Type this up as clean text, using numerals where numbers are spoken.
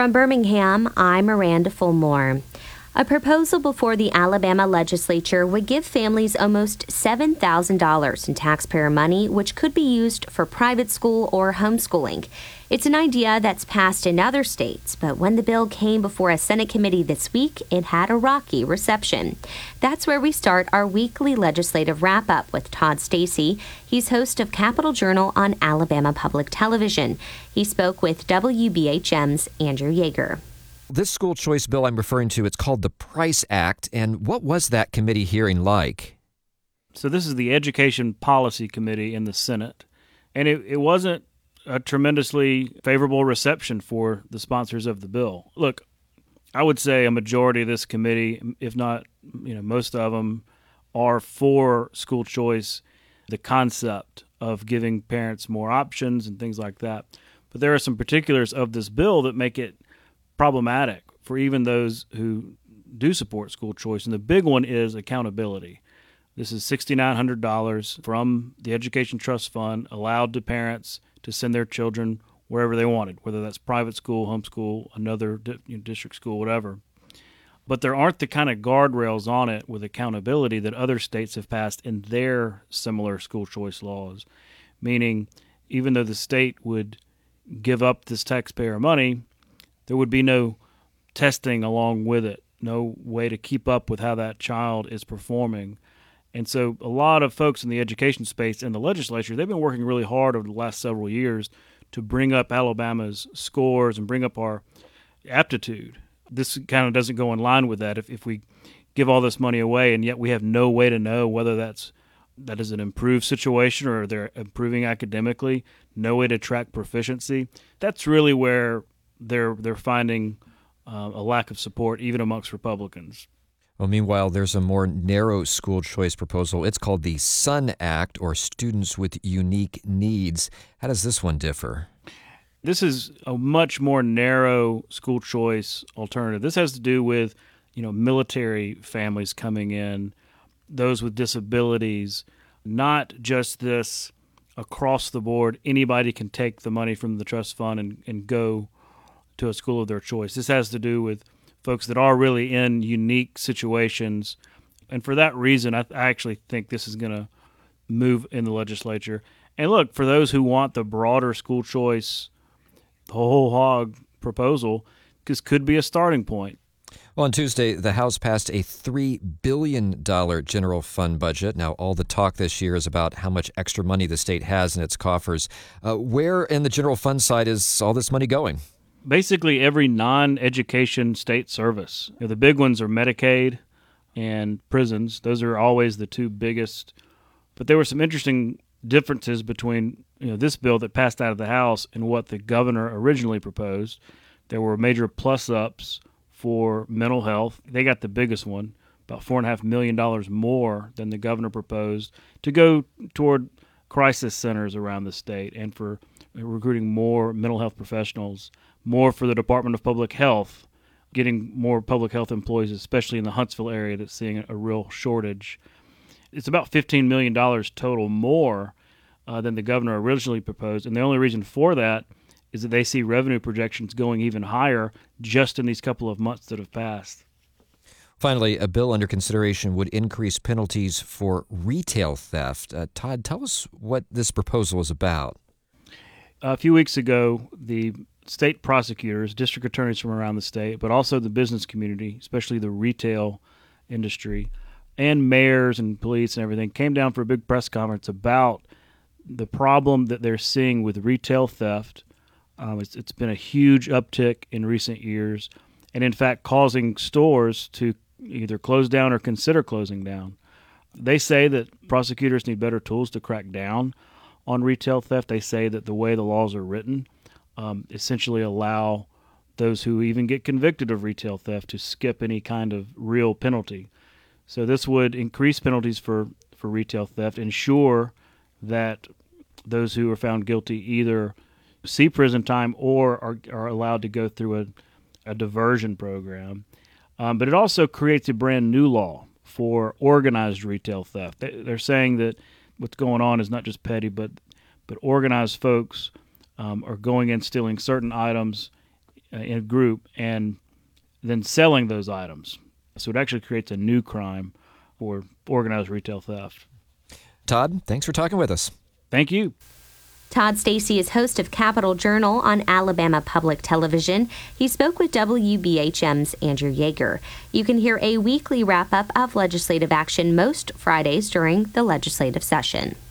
From Birmingham, I'm Miranda Fulmore. A proposal before the Alabama legislature would give families almost $7,000 in taxpayer money, which could be used for private school or homeschooling. It's an idea that's passed in other states, but when the bill came before a Senate committee this week, it had a rocky reception. That's where we start our weekly legislative wrap-up with Todd Stacy. He's host of Capitol Journal on Alabama Public Television. He spoke with WBHM's Andrew Yeager. This school choice bill I'm referring to, it's called the Price Act. And what was that committee hearing like? So this is the Education Policy Committee in the Senate. And it wasn't a tremendously favorable reception for the sponsors of the bill. Look, I would say a majority of this committee, if not most of them, are for school choice, the concept of giving parents more options and things like that. But there are some particulars of this bill that make it problematic for even those who do support school choice. And the big one is accountability. This is $6,900 from the Education Trust Fund allowed to parents to send their children wherever they wanted, whether that's private school, homeschool, another district school, whatever. But there aren't the kind of guardrails on it with accountability that other states have passed in their similar school choice laws, meaning even though the state would give up this taxpayer money, there would be no testing along with it, no way to keep up with how that child is performing. And so a lot of folks in the education space and the legislature, they've been working really hard over the last several years to bring up Alabama's scores and bring up our aptitude. This kind of doesn't go in line with that. If we give all this money away and yet we have no way to know whether that is an improved situation or they're improving academically, no way to track proficiency, that's really where they're finding a lack of support even amongst Republicans. Well, meanwhile, there's a more narrow school choice proposal. It's called the SUN Act, or Students with Unique Needs. How does this one differ? This is a much more narrow school choice alternative. This has to do with, military families coming in, those with disabilities, not just this across the board, anybody can take the money from the trust fund and go to a school of their choice. This has to do with folks that are really in unique situations. And for that reason, I actually think this is going to move in the legislature. And look, for those who want the broader school choice, the whole hog proposal, this could be a starting point. Well, on Tuesday, the House passed a $3 billion general fund budget. Now, all the talk this year is about how much extra money the state has in its coffers. Where in the general fund side is all this money going? Basically every non-education state service. The big ones are Medicaid and prisons. Those are always the two biggest. But there were some interesting differences between this bill that passed out of the House and what the governor originally proposed. There were major plus-ups for mental health. They got the biggest one, about $4.5 million more than the governor proposed, to go toward crisis centers around the state and for recruiting more mental health professionals, more for the Department of Public Health, getting more public health employees, especially in the Huntsville area that's seeing a real shortage. It's about $15 million total more than the governor originally proposed, and the only reason for that is that they see revenue projections going even higher just in these couple of months that have passed. Finally, a bill under consideration would increase penalties for retail theft. Todd, tell us what this proposal is about. A few weeks ago, the state prosecutors, district attorneys from around the state, but also the business community, especially the retail industry, and mayors and police and everything, came down for a big press conference about the problem that they're seeing with retail theft. It's been a huge uptick in recent years, and in fact causing stores to either close down or consider closing down. They say that prosecutors need better tools to crack down on retail theft. They say that the way the laws are written essentially allow those who even get convicted of retail theft to skip any kind of real penalty. So this would increase penalties for retail theft, ensure that those who are found guilty either see prison time or are allowed to go through a diversion program. But it also creates a brand new law for organized retail theft. They're saying that what's going on is not just petty, but organized folks are going in stealing certain items in a group and then selling those items. So it actually creates a new crime for organized retail theft. Todd, thanks for talking with us. Thank you. Todd Stacy is host of Capital Journal on Alabama Public Television. He spoke with WBHM's Andrew Yeager. You can hear a weekly wrap-up of legislative action most Fridays during the legislative session.